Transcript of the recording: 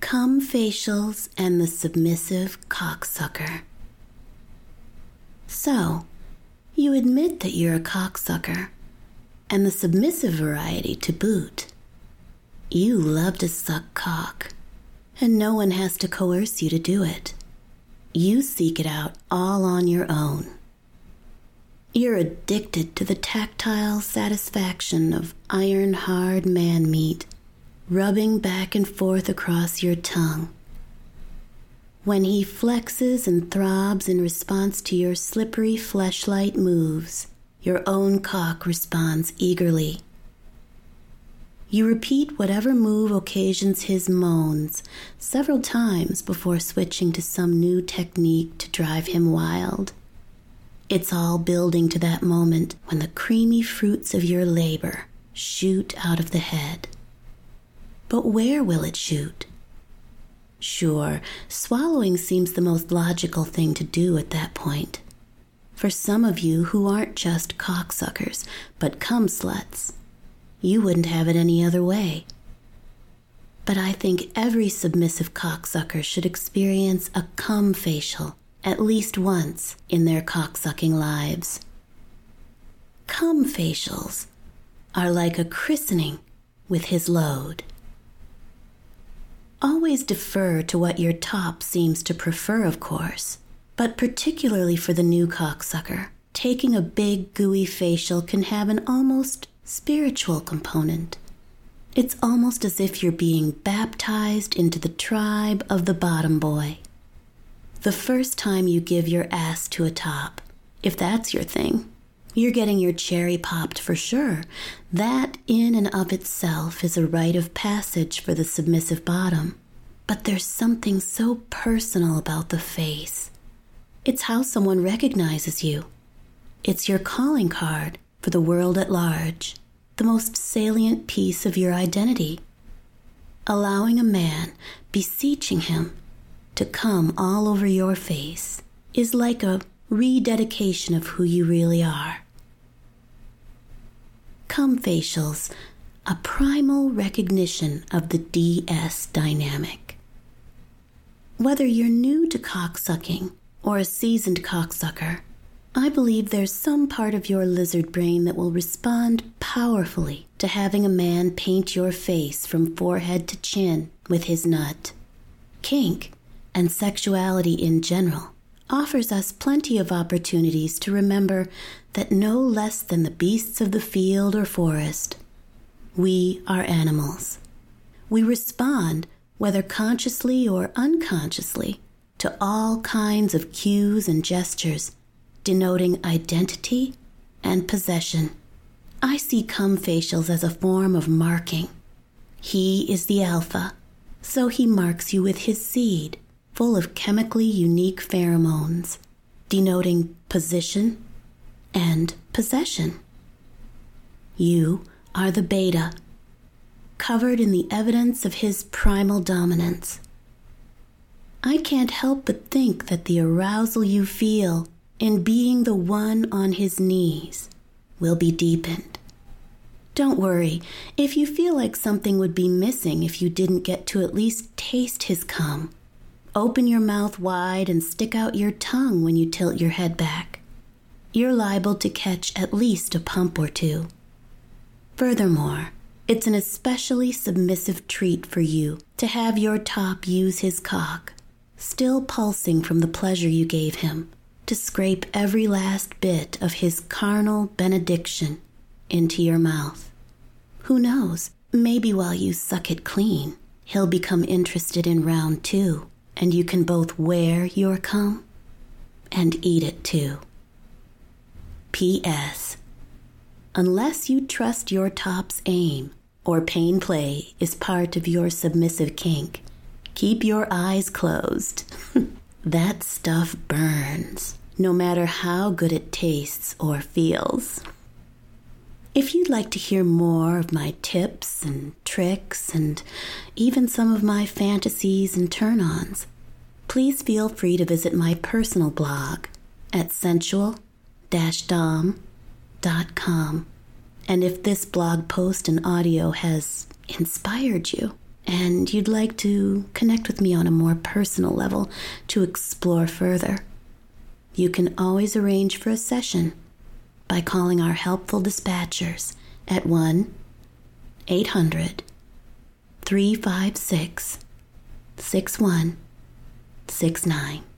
Cum facials and the submissive cocksucker. So, you admit that you're a cocksucker, and the submissive variety to boot. You love to suck cock, and no one has to coerce you to do it. You seek it out all on your own. You're addicted to the tactile satisfaction of iron-hard man meat rubbing back and forth across your tongue. When he flexes and throbs in response to your slippery fleshlight moves, your own cock responds eagerly. You repeat whatever move occasions his moans several times before switching to some new technique to drive him wild. It's all building to that moment when the creamy fruits of your labor shoot out of the head. But where will it shoot? Sure, swallowing seems the most logical thing to do at that point. For some of you who aren't just cocksuckers, but cum sluts, you wouldn't have it any other way. But I think every submissive cocksucker should experience a cum facial at least once in their cocksucking lives. Cum facials are like a christening with his load. Always defer to what your top seems to prefer, of course, but particularly for the new cocksucker, taking a big, gooey facial can have an almost spiritual component. It's almost as if you're being baptized into the tribe of the bottom boy. The first time you give your ass to a top, if that's your thing, you're getting your cherry popped for sure. That in and of itself is a rite of passage for the submissive bottom. But there's something so personal about the face. It's how someone recognizes you. It's your calling card for the world at large, the most salient piece of your identity. Allowing a man, beseeching him, to come all over your face is like a rededication of who you really are. Cum facials, a primal recognition of the DS dynamic. Whether you're new to cocksucking or a seasoned cocksucker, I believe there's some part of your lizard brain that will respond powerfully to having a man paint your face from forehead to chin with his nut. Kink, and sexuality in general, offers us plenty of opportunities to remember that no less than the beasts of the field or forest, we are animals. We respond, whether consciously or unconsciously, to all kinds of cues and gestures denoting identity and possession. I see cum facials as a form of marking. He is the alpha, so he marks you with his seed, full of chemically unique pheromones, denoting position and possession. You are the beta, covered in the evidence of his primal dominance. I can't help but think that the arousal you feel in being the one on his knees will be deepened. Don't worry if you feel like something would be missing if you didn't get to at least taste his cum. Open your mouth wide and stick out your tongue when you tilt your head back. You're liable to catch at least a pump or two. Furthermore, it's an especially submissive treat for you to have your top use his cock, still pulsing from the pleasure you gave him, to scrape every last bit of his carnal benediction into your mouth. Who knows, maybe while you suck it clean, he'll become interested in round 2, and you can both wear your cum and eat it too. P.S. Unless you trust your top's aim or pain play is part of your submissive kink, keep your eyes closed. That stuff burns, no matter how good it tastes or feels. If you'd like to hear more of my tips and tricks and even some of my fantasies and turn-ons, please feel free to visit my personal blog at sensual-dom.com. And if this blog post and audio has inspired you and you'd like to connect with me on a more personal level to explore further, you can always arrange for a session by calling our helpful dispatchers at 1-800-356-6169.